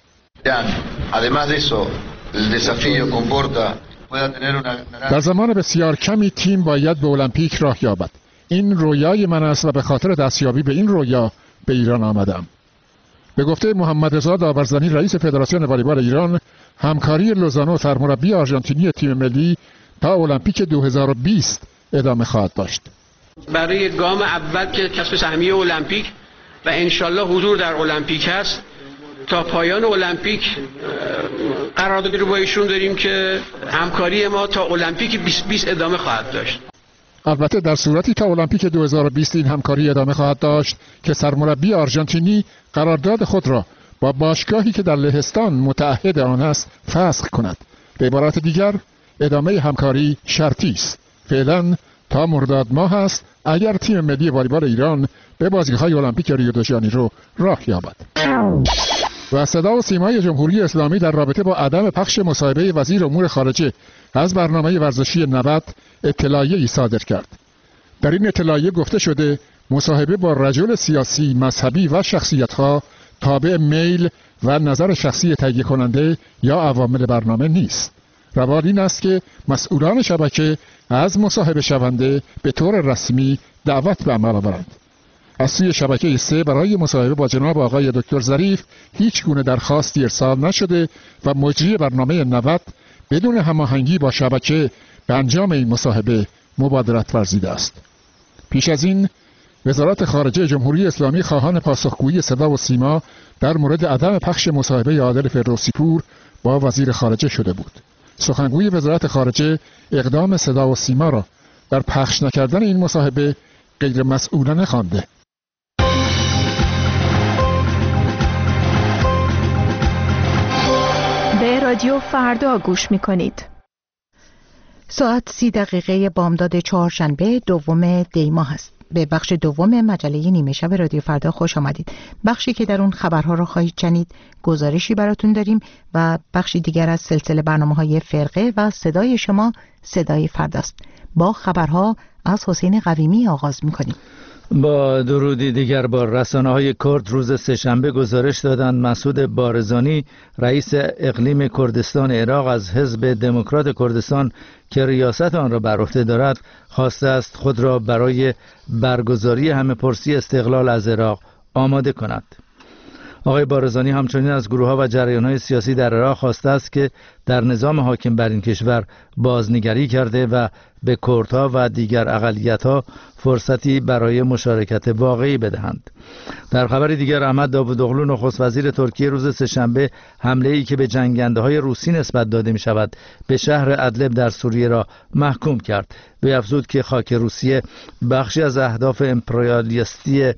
در زمان بسیار کمی تیم باید به المپیک راه یابد. این رویای من است و به خاطر دستیابی به این رویا به ایران آمدم. به گفته محمد رضا داورزنی رئیس فدراسیون والیبال ایران، همکاری لوزانو سرمربی آرژانتینی تیم ملی تا المپیک 2020 ادامه خواهد داشت. برای گام اول که کسب سهمیه المپیک و انشالله حضور در المپیک هست، تا پایان المپیک قراردادی رو با ایشون داریم که همکاری ما تا المپیک 2020 ادامه خواهد داشت. البته در صورتی تا المپیک 2020 این همکاری ادامه خواهد داشت که سرمربی آرژانتینی قرارداد خود را با باشگاهی که در لهستان متعهد آن است فسخ کند. به عبارت دیگر ادامه همکاری شرطی است. فعلا تا مرداد ماه است اگر تیم ملی والیبال ایران به بازی‌های المپیک ریو دو ژانیرو راه یابد. و صدا و سیمای جمهوری اسلامی در رابطه با عدم پخش مصاحبه وزیر امور خارجه از برنامه ورزشی 90 اطلاعیه‌ای صادر کرد. در این اطلاعیه گفته شده مصاحبه با رجل سیاسی، مذهبی و شخصیت‌ها تابع میل و نظر شخصی تهیه کننده یا عوامل برنامه نیست. روال این است که مسئولان شبکه از مصاحبه شونده به طور رسمی دعوت به عمل آورند. از سوی شبکه 3 برای مصاحبه با جناب آقای دکتر ظریف هیچ گونه درخواستی ارسال نشده و مجری برنامه 90 بدون هماهنگی با شبکه به انجام این مصاحبه مبادرت ورزیده است. پیش از این وزارت خارجه جمهوری اسلامی خواهان پاسخگویی صدا و سیما در مورد عدم پخش مصاحبه عادل فردوسی پور با وزیر خارجه شده بود. سخنگوی وزارت خارجه اقدام صدا و سیما را در پخش نکردن این مصاحبه غیر مسئولانه خوانده. به رادیو فردا گوش می‌کنید. ساعت 30 بامداد چهارشنبه دوم دی ماه است. به بخش دوم مجله نیمه شب رادیو فردا خوش آمدید. بخشی که در اون خبرها را خواهید شنید، گزارشی براتون داریم و بخشی دیگر از سلسله برنامه‌های فرقه و صدای شما صدای فرداست. با خبرها از حسین قویمی آغاز می‌کنیم. با درودی دیگر با رسانه‌های کرد روز سه‌شنبه گزارش دادند مسعود بارزانی رئیس اقلیم کردستان عراق از حزب دموکرات کردستان که ریاست آن را بر عهده دارد خواسته است خود را برای برگزاری همه‌پرسی استقلال از عراق آماده کند. آقای بارزانی همچنین از گروه‌ها و جریان‌های سیاسی در عراق خواسته است که در نظام حاکم بر این کشور بازنگری کرده و به کردها و دیگر اقلیت‌ها فرصتی برای مشارکت واقعی بدهند. در خبر دیگر احمد داوودوغلو نخست وزیر ترکیه روز سه‌شنبه حمله‌ای که به جنگنده‌های روسی نسبت داده می‌شود به شهر ادلب در سوریه را محکوم کرد. وی افزود که خاک روسیه بخشی از اهداف امپریالیستی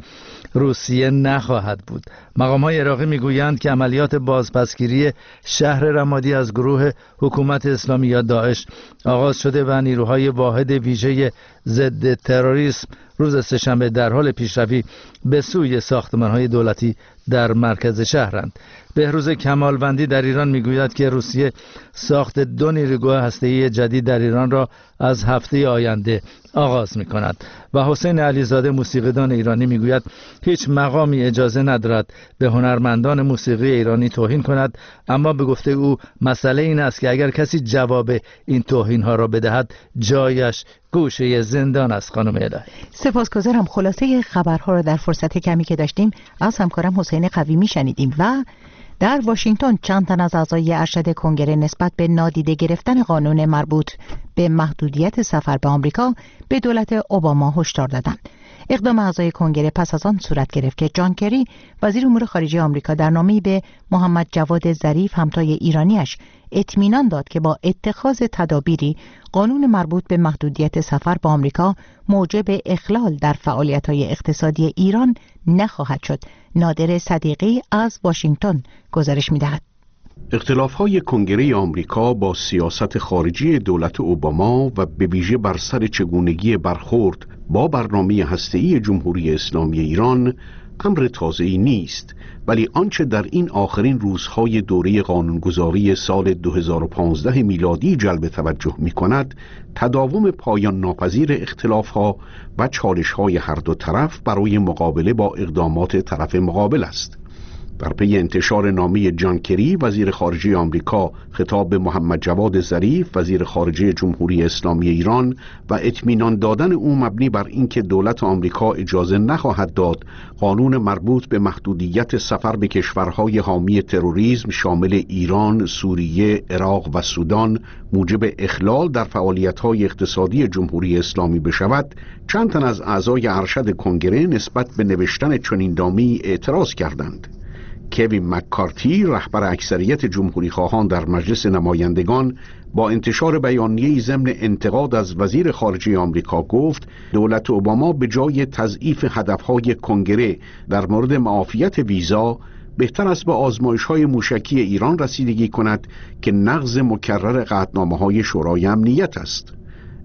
روسیه نخواهد بود. مقام‌های عراقی می‌گویند که عملیات بازپسگیری شهر رمادی از گروه حکومت اسلامی یا داعش آغاز شده و نیروهای واحد ویژه ضد تروریسم روز سه‌شنبه در حال پیشروی به سوی ساختمان‌های دولتی در مرکز شهرند. بهروز کمالوندی در ایران میگوید که روسیه ساخت 2 نیروگاه هسته‌ای جدید در ایران را از هفته آینده آغاز می‌کند و حسین علیزاده موسیقیدان ایرانی میگوید هیچ مقامی اجازه ندارد به هنرمندان موسیقی ایرانی توهین کند، اما به گفته او مسئله این است که اگر کسی جواب این توهین‌ها را بدهد جایش گوشه زندان است. خانم الهی سپاسگزارم. خلاصه خبرها را در فرصت کمی که داشتیم از همکارم حسین قویمی شنیدیم. و در واشنگتن چند تن از اعضای ارشد کنگره نسبت به نادیده گرفتن قانون مربوط به محدودیت سفر به آمریکا به دولت اوباما هشدار دادند. اقدام اعضای کنگره پس از آن صورت گرفت که جان کری وزیر امور خارجه آمریکا در نامه‌ای به محمد جواد ظریف همتای ایرانیش اطمینان داد که با اتخاذ تدابیری قانون مربوط به محدودیت سفر به آمریکا موجب اخلال در فعالیت‌های اقتصادی ایران نخواهد شد. نادر صدیقی از واشنگتن گزارش می‌دهد. اختلاف‌های کنگره آمریکا با سیاست خارجی دولت اوباما و به ویژه بر سر چگونگی برخورد با برنامه هسته‌ای جمهوری اسلامی ایران امر تازه‌ای نیست، ولی آنچه در این آخرین روزهای دوره قانونگذاری سال 2015 میلادی جلب توجه می‌کند تداوم پایان ناپذیر اختلاف‌ها و چالش‌های هر دو طرف برای مقابله با اقدامات طرف مقابل است. در پی انتشار نامه جان کری وزیر خارجه آمریکا خطاب به محمد جواد ظریف وزیر خارجه جمهوری اسلامی ایران و اطمینان دادن او مبنی بر اینکه دولت آمریکا اجازه نخواهد داد قانون مربوط به محدودیت سفر به کشورهای حامی تروریسم شامل ایران، سوریه، عراق و سودان موجب اخلال در فعالیت‌های اقتصادی جمهوری اسلامی بشود، چند تن از اعضای ارشد کنگره نسبت به نوشتن چنین نامه‌ای اعتراض کردند. کوین مککارتی رهبر اکثریت جمهوری خواهان در مجلس نمایندگان با انتشار بیانیه‌ای ضمن انتقاد از وزیر خارجه آمریکا گفت دولت اوباما به جای تضعیف هدفهای کنگره در مورد معافیت ویزا بهتر است به آزمایش‌های موشکی ایران رسیدگی کند که نقض مکرر قطعنامه‌های شورای امنیت است.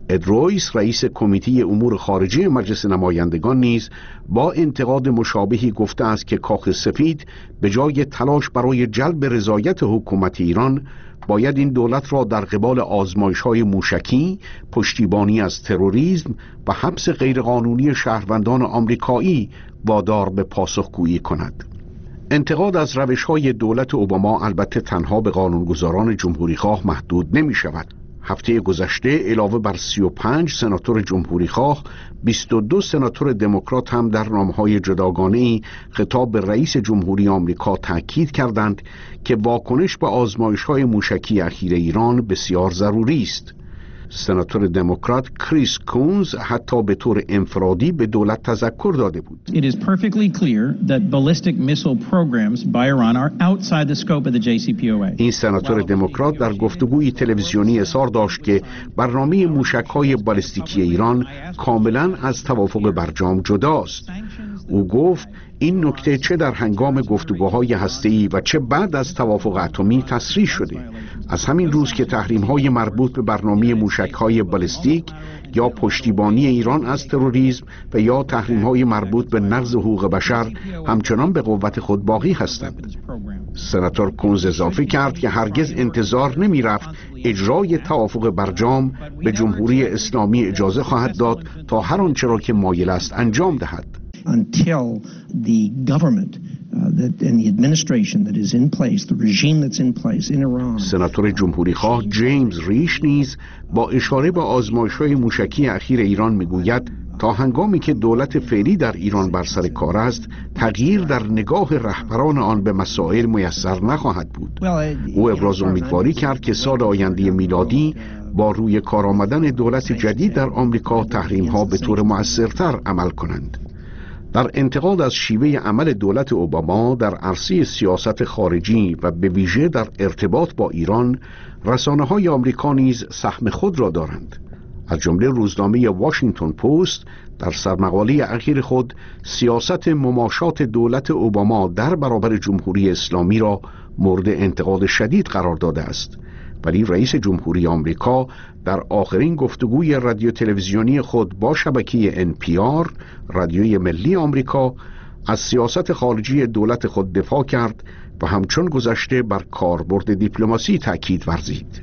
اد رویس رئیس کمیته امور خارجه مجلس نمایندگان نیز با انتقاد مشابهی گفته است که کاخ سفید به جای تلاش برای جلب رضایت حکومت ایران باید این دولت را در قبال آزمایش‌های موشکی، پشتیبانی از تروریسم و حبس غیرقانونی شهروندان آمریکایی وادار به پاسخگویی کند. انتقاد از روش‌های دولت اوباما البته تنها به قانونگذاران جمهوریخواه محدود نمی‌شود. هفته گذشته علاوه بر 35 سناتور جمهوریخواه، 22 سناتور دموکرات هم در نامه‌های جداگانه‌ای خطاب به رئیس جمهوری آمریکا تاکید کردند که واکنش به آزمایش‌های موشکی اخیر ایران بسیار ضروری است. سناتور دموکرات کریس کونز حتی به طور انفرادی به دولت تذکر داده بود. It is perfectly clear that ballistic missile programs by Iran are outside the scope of the JCPOA. این سناتور دموکرات در گفتگوی تلویزیونی اظهار داشت که برنامه موشک‌های بالستیکی ایران کاملاً از توافق برجام جداست. او گفت این نکته چه در هنگام گفتگوهای هسته‌ای و چه بعد از توافق اتمی تصریح شده. از همین روز که تحریم‌های مربوط به برنامه موشک‌های بالستیک یا پشتیبانی ایران از تروریسم و یا تحریم‌های مربوط به نقض حقوق بشر همچنان به قوت خود باقی هستند. سناتور کونز اضافه کرد که هرگز انتظار نمی‌رفت اجرای توافق برجام به جمهوری اسلامی اجازه خواهد داد تا هر آنچه را که مایل است انجام دهد. Until the government and the administration that is in place, the regime that's in place in Iran. سناتور جمهوریخواه جیمز ریش نیز با اشاره به آزمایش‌های موشکی اخیر ایران میگوید تا هنگامی که دولت فعلی در ایران بر سر کار است، تغییر در نگاه رهبران آن به مسائل میسر نخواهد بود. او ابراز امیدواری کرد که سال آینده میلادی با روی کار آمدن دولت جدید در آمریکا تحریم‌ها به طور مؤثرتر عمل کنند. در انتقاد از شیوه عمل دولت اوباما در عرصه سیاست خارجی و به ویژه در ارتباط با ایران، رسانه‌های آمریکا نیز سهم خود را دارند. از جمله روزنامه واشنگتن پست در سرمقاله اخیر خود سیاست مماشات دولت اوباما در برابر جمهوری اسلامی را مورد انتقاد شدید قرار داده است. ولی رئیس جمهوری آمریکا در آخرین گفتگوی رادیو تلویزیونی خود با شبکه NPR رادیوی ملی آمریکا از سیاست خارجی دولت خود دفاع کرد و همچون گذشته بر کاربرد دیپلماسی تاکید ورزید.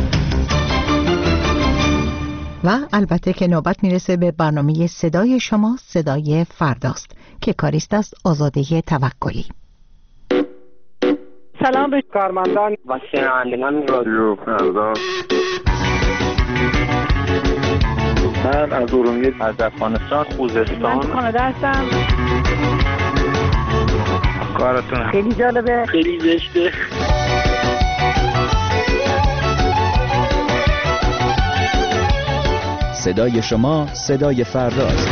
و البته که نوبت میرسه به برنامه صدای شما، صدای فرداست که کاریست از آزاده توکلی. سلام به کارمندان و شنوندگان رادیو فردا. من از ارومیه، از افغانستان، خوزستان. من کانادا هستم. کارتون خیلی جالبه، خیلی زشته. صدای شما، صدای فرداست.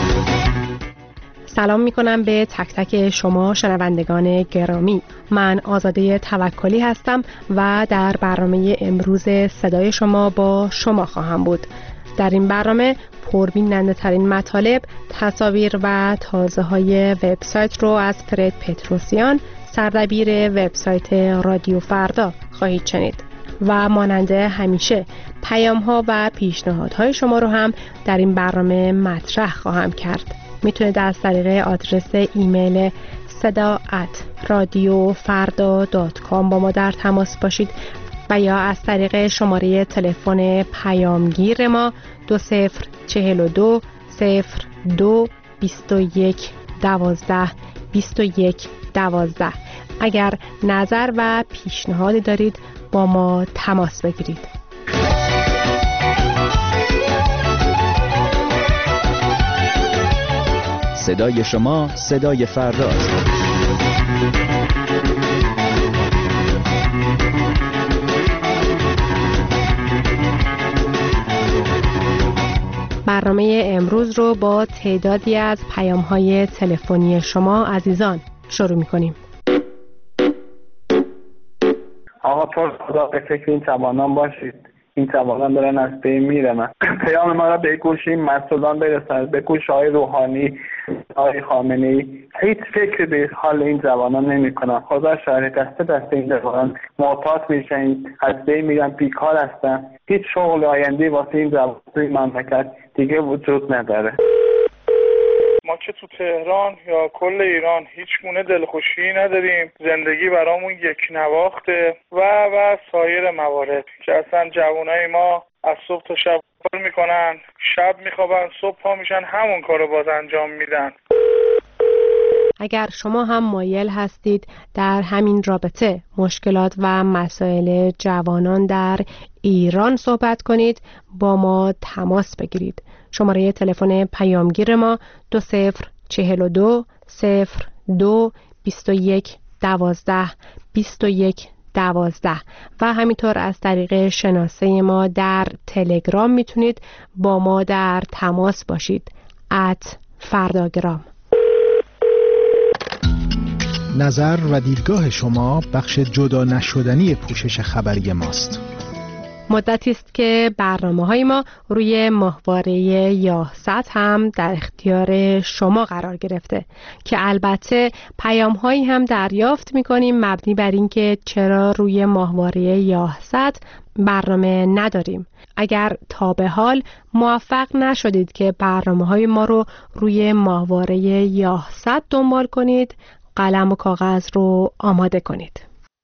سلام میکنم به تک تک شما شنوندگان گرامی. من آزاده توکلی هستم و در برنامه امروز صدای شما با شما خواهم بود. در این برنامه پربیننده ترین مطالب، تصاویر و تازه های وبسایت رو از فرد پتروسیان، سردبیر وبسایت رادیو فردا خواهید شنید. و مانند همیشه پیام ها و پیشنهادهای شما رو هم در این برنامه مطرح خواهم کرد. میتونید از طریق آدرس ایمیل sada@radiofarda.com با ما در تماس باشید و یا از طریق شماره تلفن پیامگیر ما 2042 02 21 12 21 12. اگر نظر و پیشنهادی دارید با ما تماس بگیرید. صدای شما، صدای فرداست. برنامه امروز رو با تعدادی از پیام‌های تلفنی شما عزیزان شروع می‌کنیم. آقا تو خدا به فکر این توانان باشید. این توانان دارن از بین میرن. پیام ما را به گوش این مسئولان برسند، به گوش آقای روحانی، آقای خامنه‌ای هیچ فکر به حال این جوانان نمی‌کنن. خدا شاهد، دست این جوانان معتاد میشن، از بین میرن، بیکار هستن. هیچ شغل آینده واسه این جوانان توی مملکت دیگه وجود نداره. ما که تو تهران یا کل ایران هیچ گونه دلخوشی نداریم، زندگی برامون یک نواخته و سایر موارد که اصلا جوانای ما از صبح تا شب کار میکنن، شب میخوابن، صبح پا میشن همون کارو باز انجام میدن. اگر شما هم مایل هستید در همین رابطه مشکلات و مسائل جوانان در ایران صحبت کنید، با ما تماس بگیرید. شماره تلفن پیامگیر ما 2042 02 21 12 21 12 و همینطور از طریق شناسه ما در تلگرام میتونید با ما در تماس باشید @فرداگرام. نظر و دیدگاه شما بخش جدا نشدنی پوشش خبری ماست. مدتی است که برنامه‌های ما روی ماهواره یاهصد هم در اختیار شما قرار گرفته که البته پیام‌هایی هم دریافت می‌کنیم مبنی بر اینکه چرا روی ماهواره یاهصد برنامه نداریم. اگر تا به حال موفق نشدید که برنامه‌های ما رو روی ماهواره یاهصد دنبال کنید، قلم و کاغذ رو آماده کنید.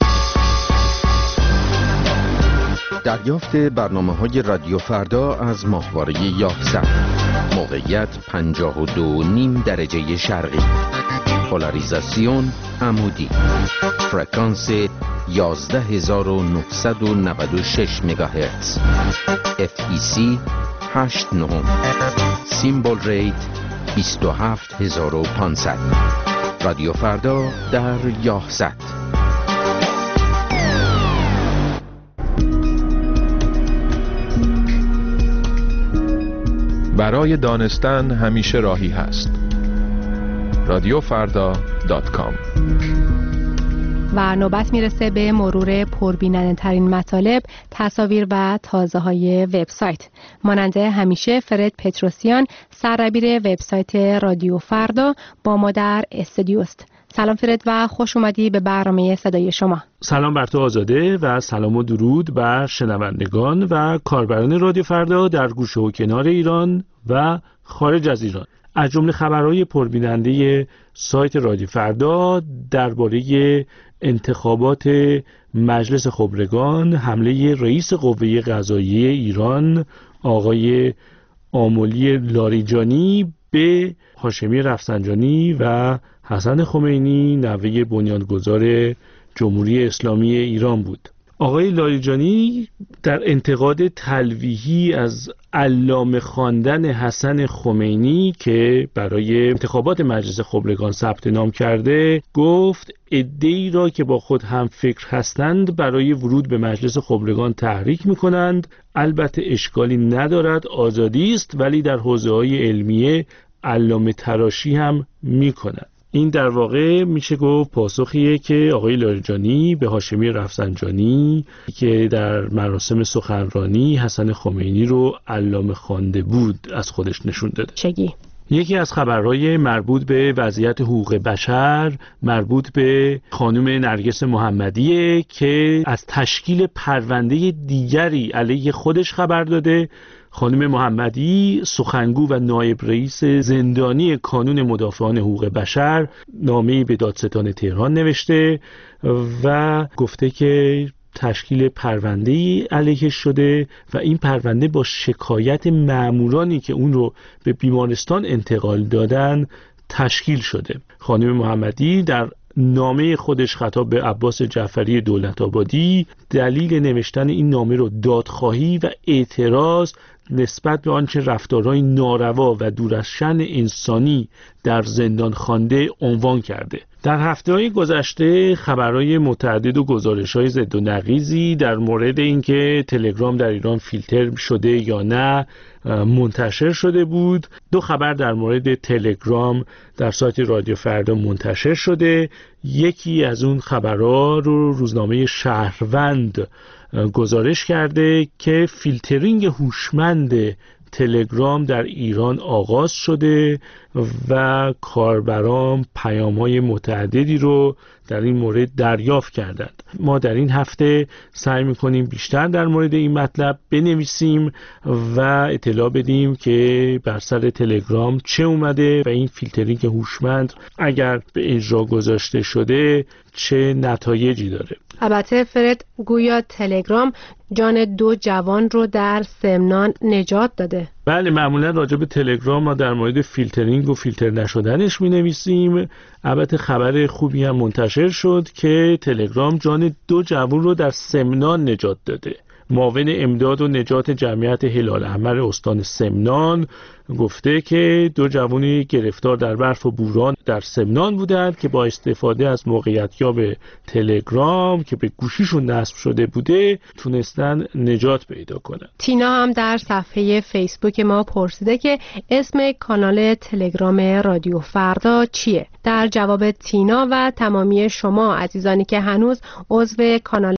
دریافت برنامه‌های رادیو فردا از ماهواره یاهصد. موقعیت 52.5 درجه شرقی. پولاریزاسیون عمودی. فرکانس 11996 مگاهرتز. FEC 89. سیمبل ریت 27500. رادیو فردا در یاهصد. برای دانستن همیشه راهی هست. radiofrda.com. و نوبت میرسه به مرور پربیننده ترین مطالب، تصاویر و تازه های وبسایت. مانند همیشه فرد پتروسیان، سردبیر وبسایت رادیو فردا، با ما در استودیو است. سلام فرد و خوش اومدی به برنامه صدای شما. سلام بر تو آزاده و سلام و درود بر شنوندگان و کاربران رادیو فردا در گوشه و کنار ایران و خارج از ایران. از جمله خبرهای پربیننده سایت رادیو فردا درباره انتخابات مجلس خبرگان، حمله رئیس قوه قضاییه ایران آقای آملی لاریجانی به هاشمی رفسنجانی و حسن خمینی نوه بنیانگذار جمهوری اسلامی ایران بود. آقای لاریجانی در انتقاد تلویحی از علامه خواندن حسن خمینی که برای انتخابات مجلس خبرگان ثبت نام کرده گفت عده‌ای را که با خود هم فکر هستند برای ورود به مجلس خبرگان تحریک می‌کنند. البته اشکالی ندارد، آزادی است، ولی در حوزه‌های علمیه علامه تراشی هم می‌کنند. این در واقع میشه گفت پاسخیه که آقای لاریجانی به هاشمی رفسنجانی که در مراسم سخنرانی حسن خمینی رو علامه خوانده بود از خودش نشون داده. چگی؟ یکی از خبرهای مربوط به وضعیت حقوق بشر مربوط به خانم نرگس محمدیه که از تشکیل پرونده دیگری علیه خودش خبر داده. خانم محمدی سخنگو و نایب رئیس زندانی کانون مدافعان حقوق بشر نامه‌ای به دادستان تهران نوشته و گفته که تشکیل پرونده‌ای علیه شده و این پرونده با شکایت مامورانی که اون رو به بیمارستان انتقال دادن تشکیل شده. خانم محمدی در نامه خودش خطاب به عباس جعفری دولت‌آبادی دلیل نوشتن این نامه رو دادخواهی و اعتراض نسبت به آنچه رفتارهای ناروا و دور از شأن انسانی در زندان خوانده عنوان کرده. در هفته‌های گذشته خبرهای متعدد و گزارش‌های ضد و نقیضی در مورد اینکه تلگرام در ایران فیلتر شده یا نه منتشر شده بود. 2 خبر در مورد تلگرام در سایت رادیو فردا منتشر شده. یکی از اون خبرها رو روزنامه شهروند گزارش کرده که فیلترینگ هوشمند تلگرام در ایران آغاز شده و کاربران پیام‌های متعددی رو در این مورد دریافت کردند. ما در این هفته سعی می‌کنیم بیشتر در مورد این مطلب بنویسیم و اطلاع بدیم که بر سر تلگرام چه اومده و این فیلترینگ هوشمند اگر به اجرا گذاشته شده چه نتایجی داره. البته فرد، گویا تلگرام جان 2 جوان رو در سمنان نجات داده. بله، معمولا راجع به تلگرام ما در مورد فیلترینگ و فیلتر نشدنش می نویسیم. البته خبر خوبی هم منتشر شد که تلگرام جان 2 جوان رو در سمنان نجات داده. معاون امداد و نجات جمعیت هلال احمر استان سمنان گفته که 2 جوانی گرفتار در برف و بوران در سمنان بودند که با استفاده از موقعیتیاب تلگرام که به گوشیشون نصب شده بوده تونستن نجات پیدا کنند. تینا هم در صفحه فیسبوک ما پرسیده که اسم کانال تلگرام رادیو فردا چیه؟ در جواب تینا و تمامی شما عزیزانی که هنوز عضو کانال